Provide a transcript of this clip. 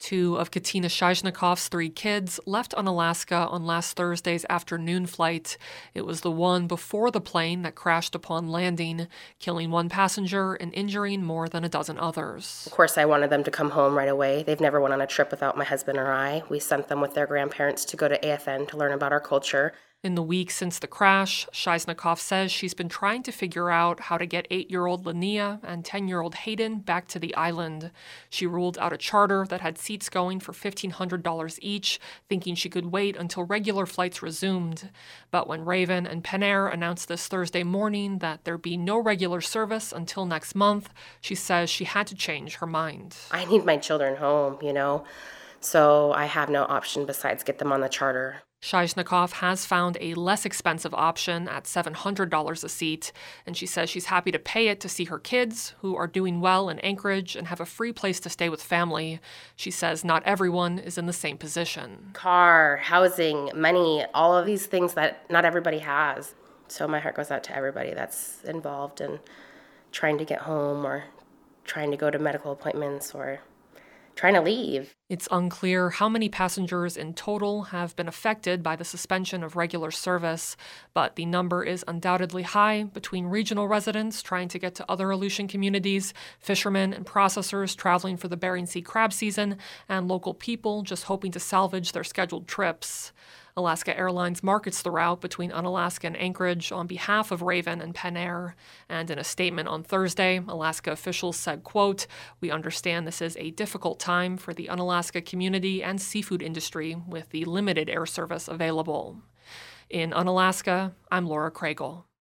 Two of Katina Shizhnikov's three kids left Unalaska on last Thursday's afternoon flight. It was the one before the plane that crashed upon landing, killing one passenger and injuring more than a dozen others. Of course, I wanted them to come home right away. They've never went on a trip without my husband or I. We sent them with their grandparents to go to AFN to learn about our culture. In the week since the crash, Shizhnikov says she's been trying to figure out how to get 8-year-old Linnea and 10-year-old Hayden back to the island. She ruled out a charter that had seats going for $1,500 each, thinking she could wait until regular flights resumed. But when Raven and Penair announced this Thursday morning that there'd be no regular service until next month, she says she had to change her mind. I need my children home, so I have no option besides get them on the charter. Shizhnikov has found a less expensive option at $700 a seat, and she says she's happy to pay it to see her kids, who are doing well in Anchorage and have a free place to stay with family. She says not everyone is in the same position. Car, housing, money, all of these things that not everybody has. So my heart goes out to everybody that's involved in trying to get home or trying to go to medical appointments or trying to leave. It's unclear how many passengers in total have been affected by the suspension of regular service, but the number is undoubtedly high between regional residents trying to get to other Aleutian communities, fishermen and processors traveling for the Bering Sea crab season, and local people just hoping to salvage their scheduled trips. Alaska Airlines markets the route between Unalaska and Anchorage on behalf of Raven and Penair. And in a statement on Thursday, Alaska officials said, quote, "We understand this is a difficult time for the Unalaska community and seafood industry with the limited air service available." In Unalaska, I'm Laura Craigle.